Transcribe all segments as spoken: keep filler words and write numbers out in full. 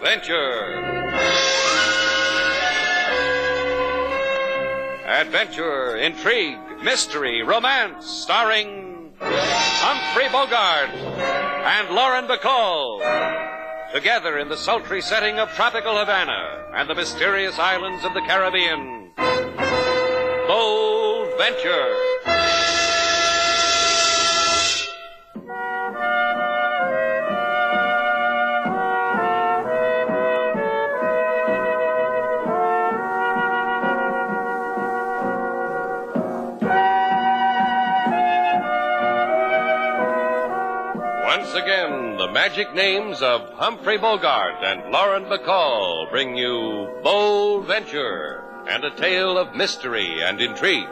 Venture. Adventure, intrigue, mystery, romance, starring Humphrey Bogart and Lauren Bacall. Together in the sultry setting of tropical Havana and the mysterious islands of the Caribbean. Bold Venture. Once again, the magic names of Humphrey Bogart and Lauren Bacall bring you Bold Venture and a tale of mystery and intrigue.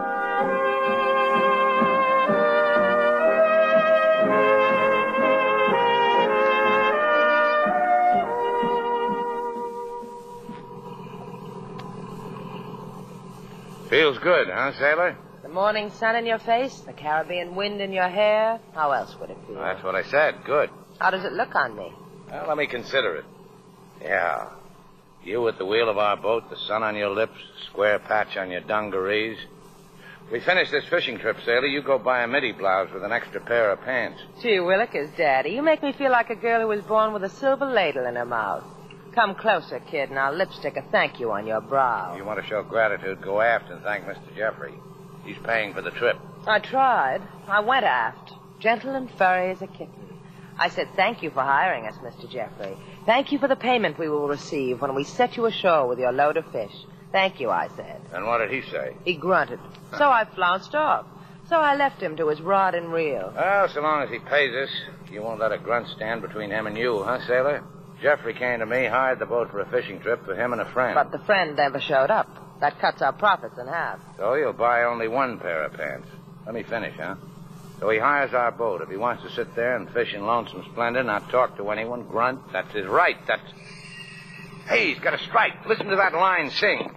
Feels good, huh, sailor? The morning sun in your face, the Caribbean wind in your hair. How else would it feel? That's what I said. Good. How does it look on me? Well, let me consider it. Yeah. You at the wheel of our boat, the sun on your lips, square patch on your dungarees. We finish this fishing trip, sailor. You go buy a midi blouse with an extra pair of pants. Gee willikers, Daddy. You make me feel like a girl who was born with a silver ladle in her mouth. Come closer, kid, and I'll lipstick a thank you on your brow. If you want to show gratitude, go aft and thank Mister Jeffrey. He's paying for the trip. I tried. I went aft, gentle and furry as a kitten. I said, thank you for hiring us, Mister Jeffrey. Thank you for the payment we will receive when we set you ashore with your load of fish. Thank you, I said. And what did he say? He grunted. So I flounced off. So I left him to his rod and reel. Well, so long as he pays us, you won't let a grunt stand between him and you, huh, sailor? Jeffrey came to me, hired the boat for a fishing trip for him and a friend. But the friend never showed up. That cuts our profits in half. So you'll buy only one pair of pants. Let me finish, huh? So he hires our boat. If he wants to sit there and fish in lonesome splendor, not talk to anyone, grunt, that's his right. That's... Hey, he's got a strike. Listen to that line sing.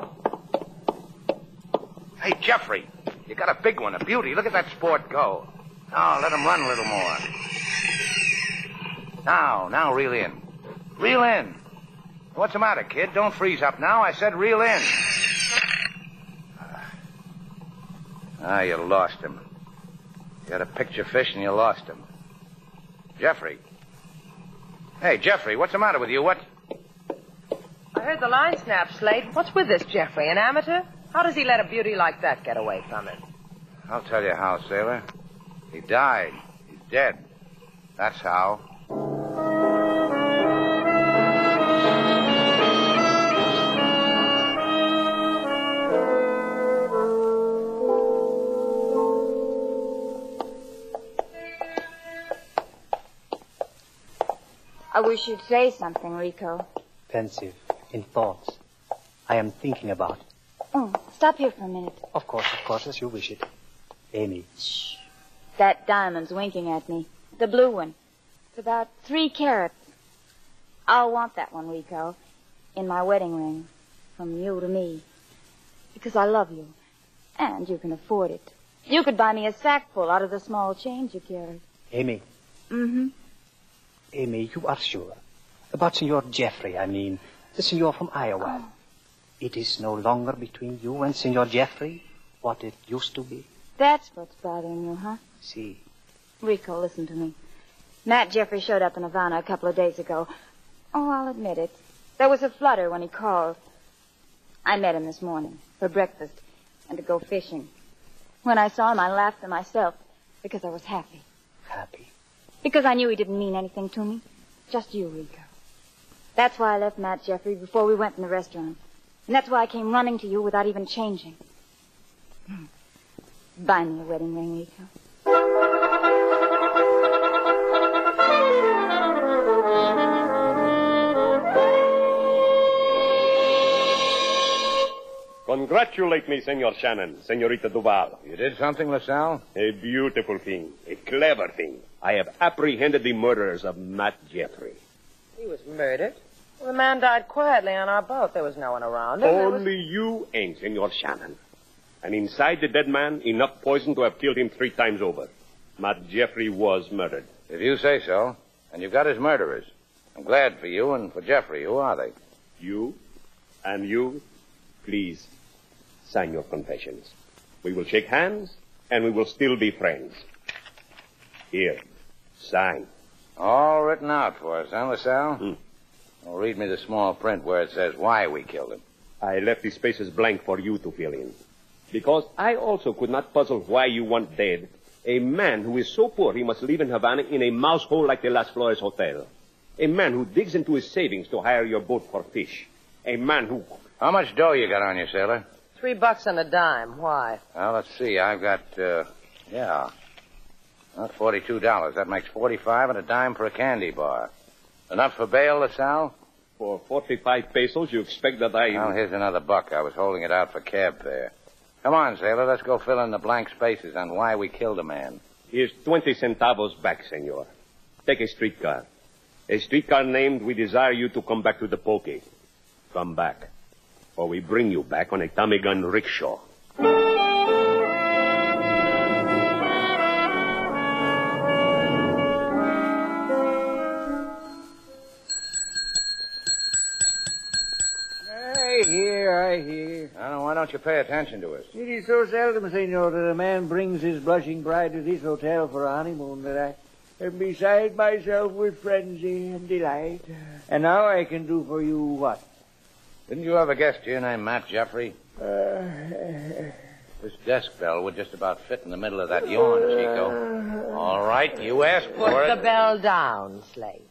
Hey, Jeffrey, you got a big one, a beauty. Look at that sport go. Now, let him run a little more. Now, now, reel in. Reel in. What's the matter, kid? Don't freeze up now. I said reel in. Ah, you lost him. You had a picture fish and you lost him. Jeffrey. Hey, Jeffrey, what's the matter with you? What? I heard the line snap, Slade. What's with this Jeffrey, an amateur? How does he let a beauty like that get away from him? I'll tell you how, sailor. He died. He's dead. That's how. I wish you'd say something, Rico. Pensive, in thoughts. I am thinking about. Oh, stop here for a minute. Of course, of course, as you wish it. Amy. Shh. That diamond's winking at me. The blue one. It's about three carats. I'll want that one, Rico, in my wedding ring. From you to me. Because I love you. And you can afford it. You could buy me a sackful out of the small change you carry. Amy. Mm-hmm. Amy, you are sure. About Senor Jeffrey, I mean. The senor from Iowa. Oh. It is no longer between you and Senor Jeffrey what it used to be. That's what's bothering you, huh? See. Rico, listen to me. Matt Jeffrey showed up in Havana a couple of days ago. Oh, I'll admit it. There was a flutter when he called. I met him this morning for breakfast and to go fishing. When I saw him, I laughed to myself because I was happy. Happy? Because I knew he didn't mean anything to me. Just you, Rico. That's why I left Matt Jeffrey before we went in the restaurant. And that's why I came running to you without even changing. Hmm. Buy me a wedding ring, Rico. Congratulate me, Senor Shannon, Senorita Duval. You did something, LaSalle? A beautiful thing, a clever thing. I have apprehended the murderers of Matt Jeffrey. He was murdered. Well, the man died quietly on our boat. There was no one around him. Only was... you and Senor Shannon. And inside the dead man, enough poison to have killed him three times over. Matt Jeffrey was murdered. If you say so. And you've got his murderers. I'm glad for you and for Jeffrey. Who are they? You and you, please sign your confessions. We will shake hands, and we will still be friends. Here, sign. All written out for us, huh, LaSalle? Hmm. Well, read me the small print where it says why we killed him. I left the spaces blank for you to fill in. Because I also could not puzzle why you want dead a man who is so poor he must live in Havana in a mouse hole like the Las Flores Hotel. A man who digs into his savings to hire your boat for fish. A man who... How much dough you got on you, sailor? Three bucks on a dime. Why? Well, let's see. I've got, uh, yeah, not forty-two dollars. That makes forty-five and a dime for a candy bar. Enough for bail, LaSalle? For forty-five pesos, you expect that I... Well, here's another buck. I was holding it out for cab fare. Come on, sailor. Let's go fill in the blank spaces on why we killed a man. Here's twenty centavos back, senor. Take a streetcar. A streetcar named We Desire You to Come Back to the Pokey. Come back. Or we bring you back on a Tommy gun rickshaw. I hear, I hear. Now, why don't you pay attention to us? It is so seldom, senor, that a man brings his blushing bride to this hotel for a honeymoon that I am beside myself with frenzy and delight. And now I can do for you what? Didn't you have a guest here named Matt Jeffrey? Uh, This desk bell would just about fit in the middle of that yawn, Chico. All right, you asked for Put it. the bell down, Slate.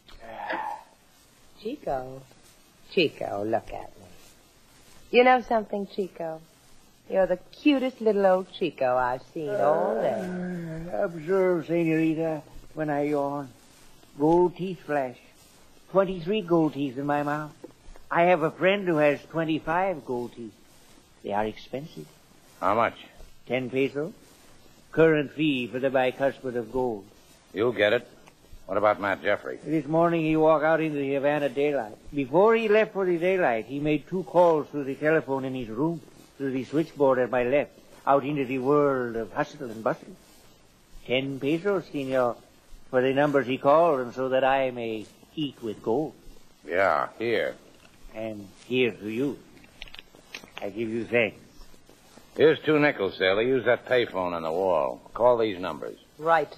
Chico. Chico, look at me. You know something, Chico? You're the cutest little old Chico I've seen all day. uh, observe, senorita, when I yawn. Gold teeth flash. Twenty-three gold teeth in my mouth. I have a friend who has twenty-five gold teeth. They are expensive. How much? Ten pesos. Current fee for the bicuspid of gold. You'll get it. What about Matt Jeffrey? This morning he walked out into the Havana daylight. Before he left for the daylight, he made two calls through the telephone in his room, through the switchboard at my left, out into the world of hustle and bustle. Ten pesos, senor, for the numbers he called, and so that I may eat with gold. Yeah, here. And here to you. I give you thanks. Here's two nickels, sailor. Use that payphone on the wall. Call these numbers. Right.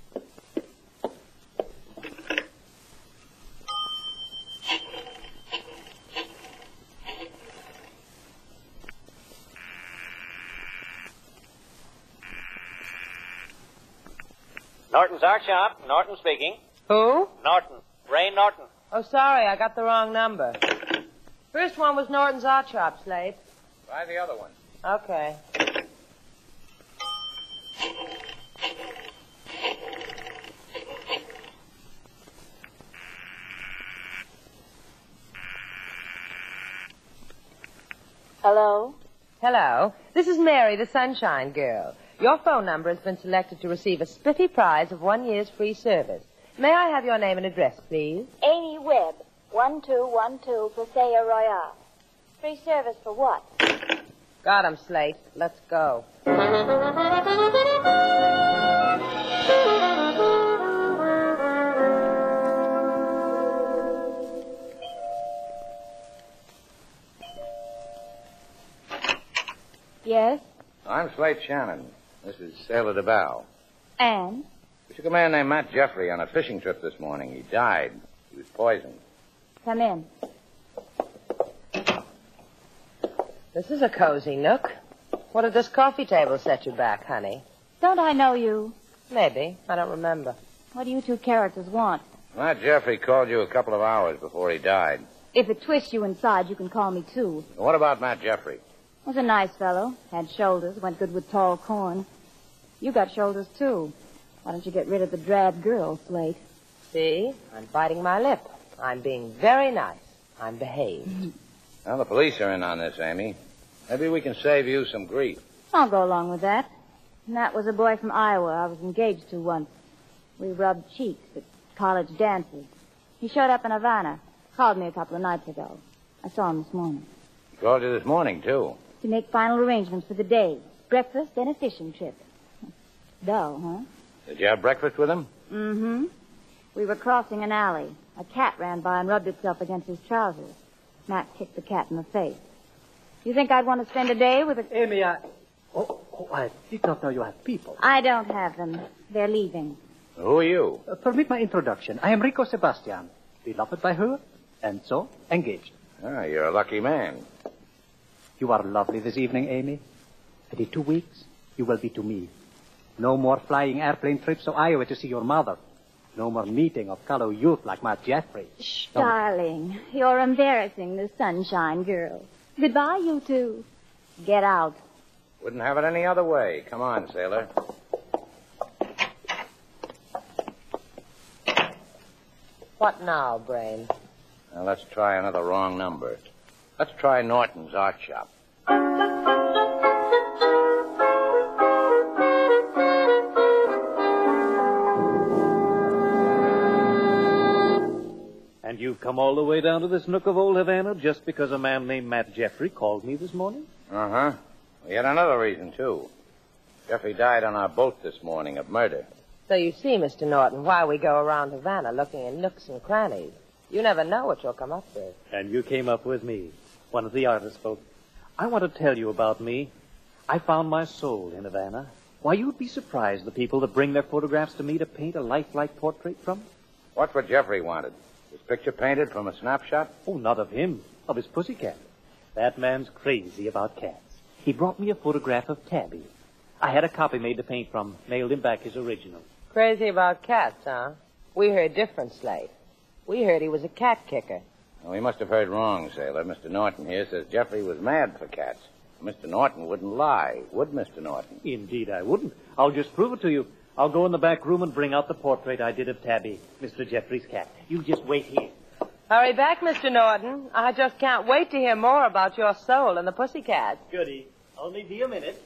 Norton's Art Shop. Norton speaking. Who? Norton. Ray Norton. Oh, sorry, I got the wrong number. First one was Norton's Art Shop, Slate. Try the other one. Okay. Hello? Hello. This is Mary, the Sunshine Girl. Your phone number has been selected to receive a spiffy prize of one year's free service. May I have your name and address, please? Amy Webb, one two one two Paseo Royale. Free service for what? Got him, Slate. Let's go. Yes? I'm Slate Shannon. This is Sailor DeBow. And? We took a man named Matt Jeffrey on a fishing trip this morning. He died. He was poisoned. Come in. This is a cozy nook. What did this coffee table set you back, honey? Don't I know you? Maybe. I don't remember. What do you two characters want? Matt Jeffrey called you a couple of hours before he died. If it twists you inside, you can call me too. What about Matt Jeffrey? Was a nice fellow. Had shoulders. Went good with tall corn. You got shoulders too. Why don't you get rid of the drab girl, Slate? See? I'm biting my lip. I'm being very nice. I'm behaved. Well, the police are in on this, Amy. Maybe we can save you some grief. I'll go along with that. And that was a boy from Iowa I was engaged to once. We rubbed cheeks at college dances. He showed up in Havana. Called me a couple of nights ago. I saw him this morning. He called you this morning, too. To make final arrangements for the day. Breakfast, then a fishing trip. Dull, huh? Did you have breakfast with him? Mm-hmm. We were crossing an alley. A cat ran by and rubbed itself against his trousers. Matt kicked the cat in the face. You think I'd want to spend a day with a... Amy, I... Oh, oh, I did not know you had people. I don't have them. They're leaving. Who are you? Uh, permit my introduction. I am Rico Sebastian, beloved by her, and so engaged. Ah, you're a lucky man. You are lovely this evening, Amy. And in two weeks, you will be to me. No more flying airplane trips to Iowa to see your mother. No more meeting of fellow youth like Matt Jeffrey. Shh, no. Darling, you're embarrassing the Sunshine Girl. Goodbye, you two. Get out. Wouldn't have it any other way. Come on, sailor. What now, Brain? Now, let's try another wrong number. Let's try Norton's art shop. And you've come all the way down to this nook of old Havana just because a man named Matt Jeffrey called me this morning? Uh-huh. We had another reason, too. Jeffrey died on our boat this morning of murder. So you see, Mister Norton, why we go around Havana looking in nooks and crannies. You never know what you'll come up with. And you came up with me, one of the artist folk. I want to tell you about me. I found my soul in Havana. Why, you'd be surprised the people that bring their photographs to me to paint a lifelike portrait from. What's what Jeffrey wanted? His picture painted from a snapshot? Oh, not of him, of his pussycat. That man's crazy about cats. He brought me a photograph of Tabby. I had a copy made to paint from, mailed him back his original. Crazy about cats, huh? We heard different, Slate. We heard he was a cat kicker. Well, we must have heard wrong, sailor. Mister Norton here says Jeffrey was mad for cats. Mister Norton wouldn't lie, would Mister Norton? Indeed I wouldn't. I'll just prove it to you. I'll go in the back room and bring out the portrait I did of Tabby, Mister Jeffrey's cat. You just wait here. Hurry back, Mister Norton. I just can't wait to hear more about your soul and the pussycat. Goody. Only be a minute.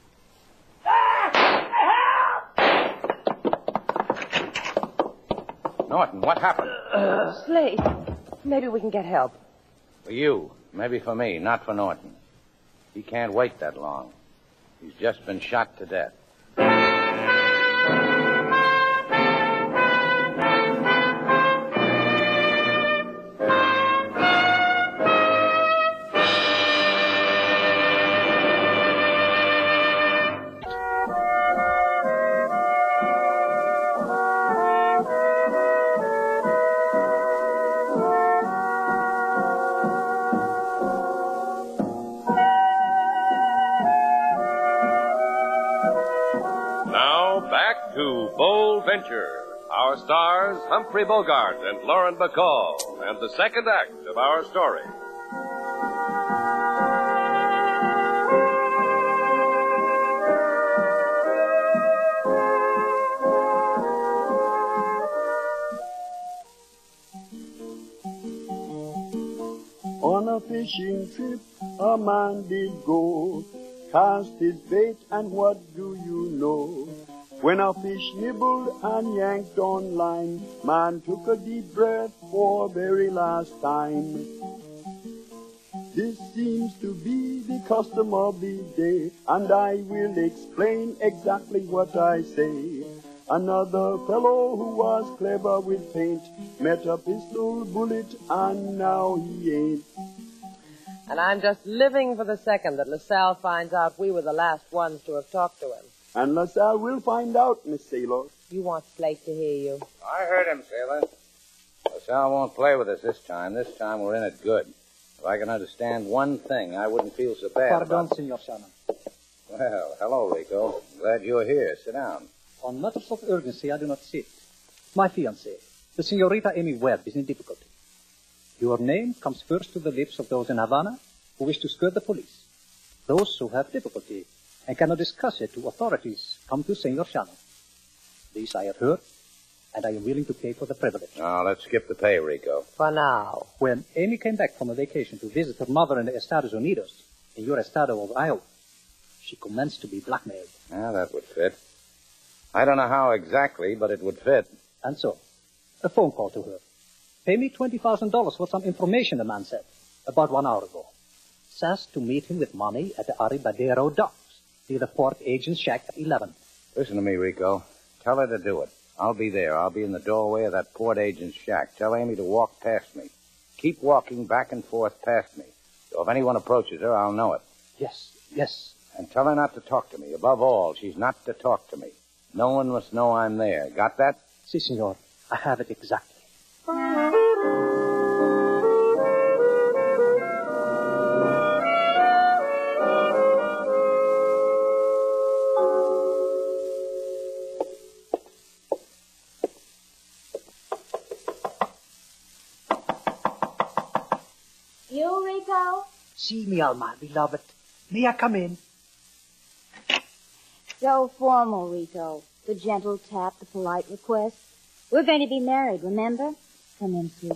Norton, what happened? Uh, Slate, maybe we can get help. For you. Maybe for me, not for Norton. He can't wait that long. He's just been shot to death. Our stars, Humphrey Bogart and Lauren Bacall, and the second act of our story. On a fishing trip, a man did go, cast his bait, and what do you know? When a fish nibbled and yanked on line, man took a deep breath for very last time. This seems to be the custom of the day, and I will explain exactly what I say. Another fellow who was clever with paint met a pistol bullet, and now he ain't. And I'm just living for the second that LaSalle finds out we were the last ones to have talked to him. And LaSalle will find out, Miss Sailor. You want Slate to hear you. I heard him, sailor. LaSalle won't play with us this time. This time we're in it good. If I can understand one thing, I wouldn't feel so bad Pardon, about... Senor Shannon. Well, hello, Rico. Glad you're here. Sit down. On matters of urgency, I do not sit. My fiancée, the Senorita Amy Webb, is in difficulty. Your name comes first to the lips of those in Havana who wish to skirt the police. Those who have difficulty and cannot discuss it to authorities come to Senor Shannon. This I have heard, and I am willing to pay for the privilege. Now, let's skip the pay, Rico. For now. When Amy came back from a vacation to visit her mother in the Estados Unidos, in your estado of Iowa, she commenced to be blackmailed. Yeah, that would fit. I don't know how exactly, but it would fit. And so, a phone call to her. Pay me twenty thousand dollars for some information, the man said, about one hour ago. Says to meet him with money at the Arribadero docks, near the port agent's shack at eleven. Listen to me, Rico. Tell her to do it. I'll be there. I'll be in the doorway of that port agent's shack. Tell Amy to walk past me. Keep walking back and forth past me. So if anyone approaches her, I'll know it. Yes, yes. And tell her not to talk to me. Above all, she's not to talk to me. No one must know I'm there. Got that? Si, senor. I have it exactly. You, Rico? Si, mi alma, beloved. May I come in? So formal, Rico. The gentle tap, the polite request. We're going to be married, remember? Come in, sweet.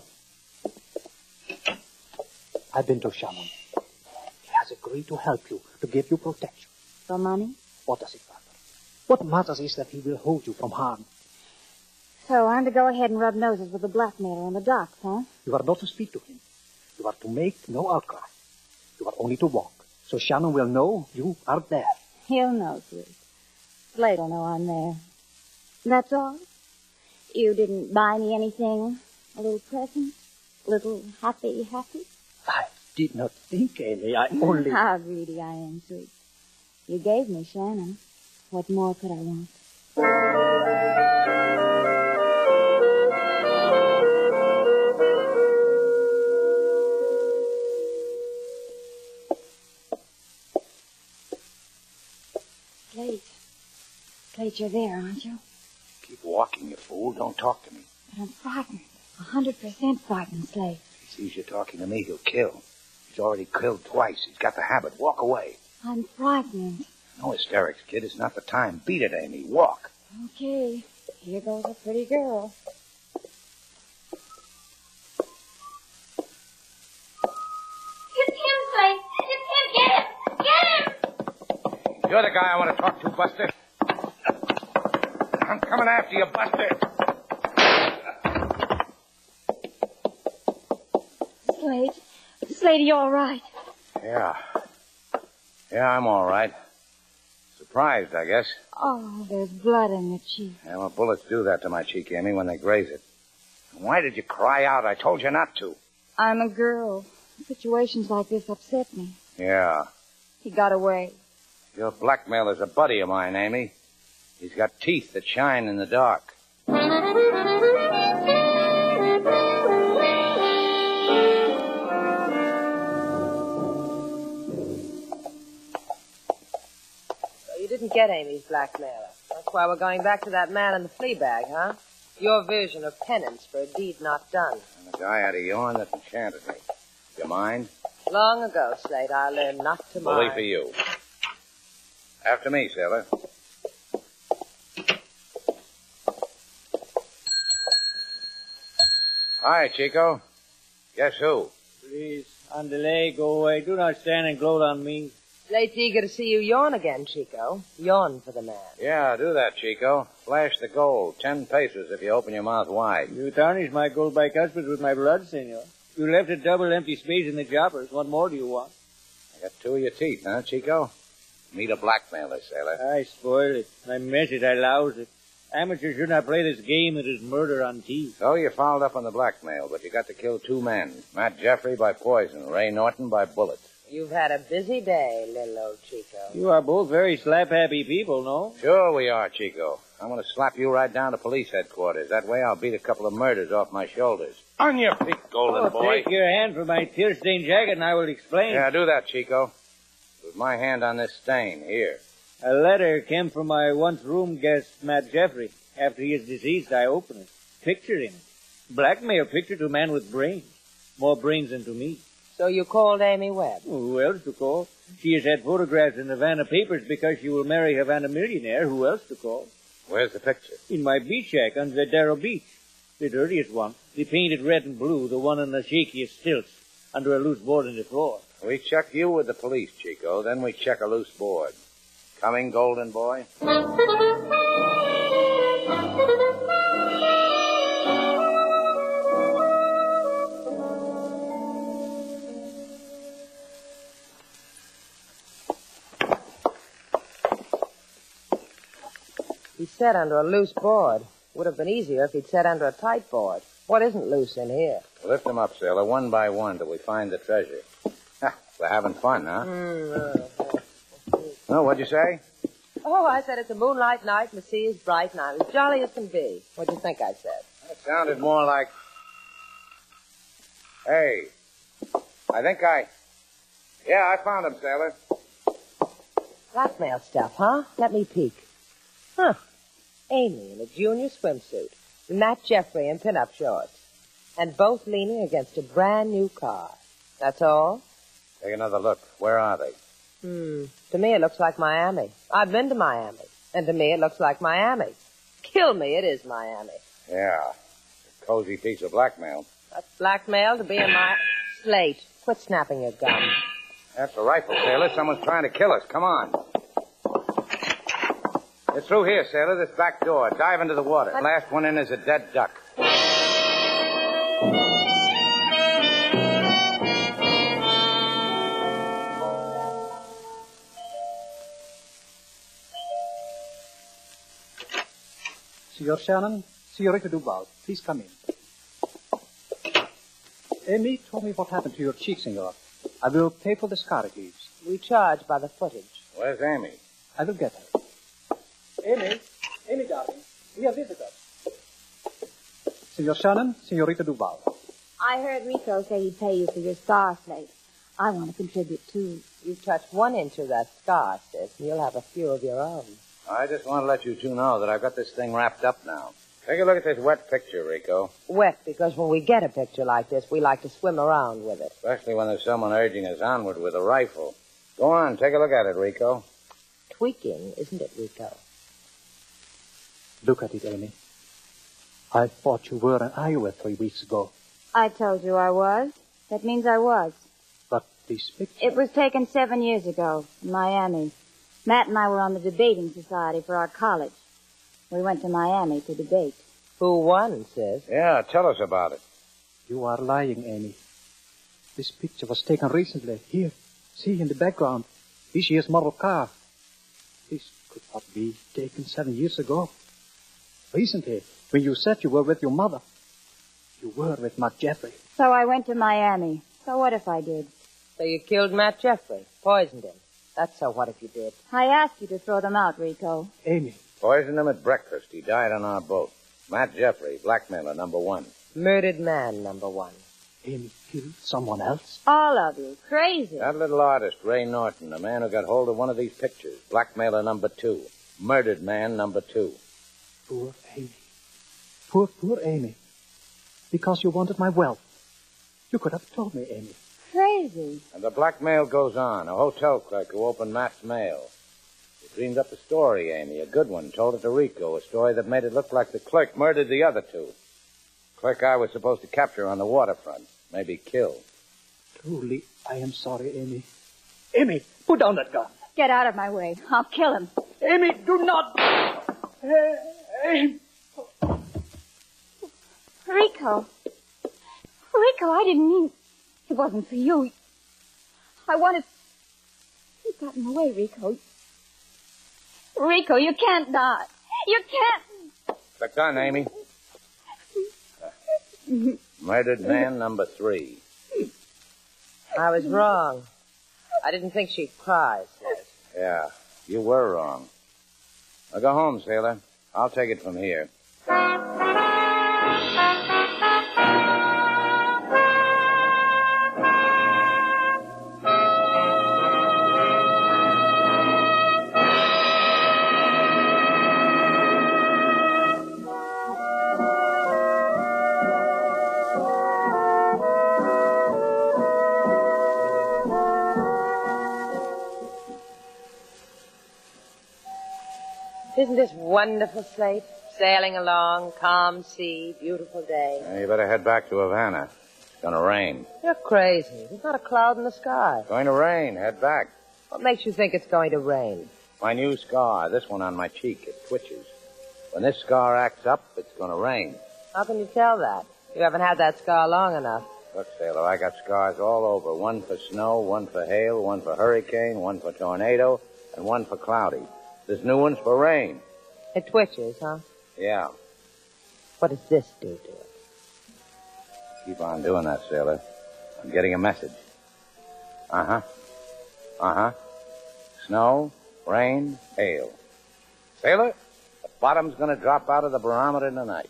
I've been to Shannon. He has agreed to help you, to give you protection. For money? What does it matter? What matters is that he will hold you from harm. So I'm to go ahead and rub noses with the blackmailer on the docks, huh? You are not to speak to him. You are to make no outcry. You are only to walk. So Shannon will know you are there. He'll know, sweet. Slade'll know I'm there. That's all? You didn't buy me anything? A little present? A little happy, happy? I did not think, Amy. I only... How greedy I am, sweet. You gave me Shannon. What more could I want? Slade. Slade, you're there, aren't you? Keep walking, you fool. Don't talk to me. But I'm frightened. A hundred percent frightened, Slade. If he sees you talking to me, he'll kill. He's already killed twice. He's got the habit. Walk away. I'm frightened. No hysterics, kid. It's not the time. Beat it, Amy. Walk. Okay. Here goes a pretty girl. It's him, Slade. It's him. Get him. Get him. You're the guy I want to talk to, Buster. I'm coming after you, Buster. Slade. Slade, are you all right? Yeah. Yeah, I'm all right. Surprised, I guess. Oh, there's blood in your cheek. Yeah, well, bullets do that to my cheek, Amy, when they graze it. Why did you cry out? I told you not to. I'm a girl. Situations like this upset me. Yeah. He got away. Your blackmailer's a buddy of mine, Amy. He's got teeth that shine in the dark. You didn't get Amy's blackmailer. That's why we're going back to that man in the flea bag, huh? Your version of penance for a deed not done. And a guy had a yarn that enchanted me. You mind? Long ago, Slade, I learned not to Bully mind. for you. After me, sailor. Hi, Chico. Guess who? Please, on delay, go away. Do not stand and gloat on me. Slade's eager to see you yawn again, Chico. Yawn for the man. Yeah, do that, Chico. Flash the gold. Ten pesos if you open your mouth wide. You tarnished my gold by cuspid with my blood, senor. You left a double empty space in the choppers. What more do you want? I got two of your teeth, huh, Chico? Meet a blackmailer, sailor. I spoiled it. I messed it. I loused it. Amateurs should not play this game. It is murder on teeth. So you fouled up on the blackmail, but you got to kill two men. Matt Jeffrey by poison, Ray Norton by bullet. You've had a busy day, little old Chico. You are both very slap-happy people, no? Sure we are, Chico. I'm going to slap you right down to police headquarters. That way I'll beat a couple of murders off my shoulders. On your feet, golden oh, boy. Take your hand from my tear-stained jacket and I will explain. Yeah, do that, Chico. With my hand on this stain, here. A letter came from my once-room guest, Matt Jeffrey. After he is deceased, I open it. Picture in it. Blackmail picture to a man with brains. More brains than to me. So you called Amy Webb? Well, who else to call? She has had photographs in Havana papers because she will marry a Havana millionaire. Who else to call? Where's the picture? In my beach shack on Vedero Beach. The dirtiest one. The painted red and blue, the one on the shakiest stilts, under a loose board in the floor. We check you with the police, Chico. Then we check a loose board. Coming, golden boy? He said under a loose board. Would have been easier if he'd sat under a tight board. What isn't loose in here? Lift them up, sailor, one by one till we find the treasure. Ha, we're having fun, huh? Mm, uh, Oh, what'd you say? oh, I said it's a moonlight night and the sea is bright and I'm as jolly as can be. What'd you think I said? It sounded more like... Hey, I think I... Yeah, I found him, sailor. Blackmail stuff, huh? Let me peek. Huh. Amy in a junior swimsuit. Matt Jeffrey in pin-up shorts. And both leaning against a brand new car. That's all? Take another look. Where are they? Hmm. To me, it looks like Miami. I've been to Miami. And to me, it looks like Miami. Kill me, it is Miami. Yeah. A cozy piece of blackmail. That's blackmail to be in my... Slate, quit snapping your gum. That's a rifle, sailor. Someone's trying to kill us. Come on. It's through here, sailor, this back door. Dive into the water. What? Last one in is a dead duck. Senor Shannon, Senorita Duval, please come in. Amy told me what happened to your cheek, senor. I will pay for the scar it leaves. We charge by the footage. Where's Amy? I will get her. Amy, Amy, darling, we have visitors. Senor Shannon, Senorita Duval. I heard Rico say he'd pay you for your scar slate. I want to contribute, too. You've touched one inch of that scar, sis, and you'll have a few of your own. I just want to let you two know that I've got this thing wrapped up now. Take a look at this wet picture, Rico. Wet, because when we get a picture like this, we like to swim around with it. Especially when there's someone urging us onward with a rifle. Go on, take a look at it, Rico. Tweaking, isn't it, Rico? Look at it, Amy. I thought you were in Iowa three weeks ago. I told you I was. That means I was. But this picture... It was taken seven years ago in Miami. Matt and I were on the debating society for our college. We went to Miami to debate. Who won, sis? Yeah, tell us about it. You are lying, Amy. This picture was taken recently. Here, see in the background. This year's model car. This could not be taken seven years ago. Recently, when you said you were with your mother, you were with Matt Jeffrey. So I went to Miami. So what if I did? So you killed Matt Jeffrey, poisoned him. That's so what if you did. I asked you to throw them out, Rico. Amy. Poisoned him at breakfast. He died on our boat. Matt Jeffrey, blackmailer number one. Murdered man number one. Amy killed someone else? All of you. Crazy. That little artist, Ray Norton, the man who got hold of one of these pictures. Blackmailer number two. Murdered man number two. Poor Amy. Poor, poor Amy. Because you wanted my wealth. You could have told me, Amy. Crazy. And the blackmail goes on. A hotel clerk who opened Matt's mail. He dreamed up a story, Amy, a good one. Told it to Rico, a story that made it look like the clerk murdered the other two. Clerk I was supposed to capture on the waterfront. Maybe kill. Truly, I am sorry, Amy. Amy, put down that gun. Get out of my way. I'll kill him. Amy, do not. Amy. Rico. Rico, I didn't mean... It wasn't for you. I wanted... You got in the way, Rico. Rico, you can't die. You can't... Click on, Amy. Murdered man number three. I was wrong. I didn't think she'd cry, sis. Yeah, you were wrong. Now go home, sailor. I'll take it from here. Isn't this wonderful, Slate? Sailing along, calm sea, beautiful day. Now, you better head back to Havana. It's going to rain. You're crazy. There's not a cloud in the sky. It's going to rain. Head back. What makes you think it's going to rain? My new scar, this one on my cheek, it twitches. When this scar acts up, it's going to rain. How can you tell that? You haven't had that scar long enough. Look, sailor, I got scars all over. One for snow, one for hail, one for hurricane, one for tornado, and one for cloudy. This new one's for rain. It twitches, huh? Yeah. What does this do to it? Keep on doing that, sailor. I'm getting a message. Uh-huh. Uh-huh. Snow, rain, hail. Sailor, the bottom's gonna drop out of the barometer tonight.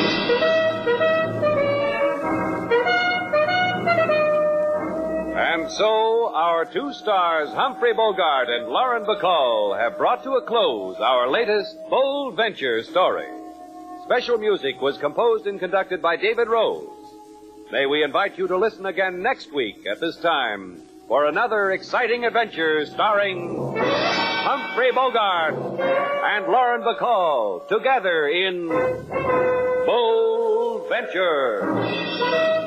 And so, our two stars, Humphrey Bogart and Lauren Bacall, have brought to a close our latest Bold Venture story. Special music was composed and conducted by David Rose. May we invite you to listen again next week at this time for another exciting adventure starring Humphrey Bogart and Lauren Bacall together in Bold Venture.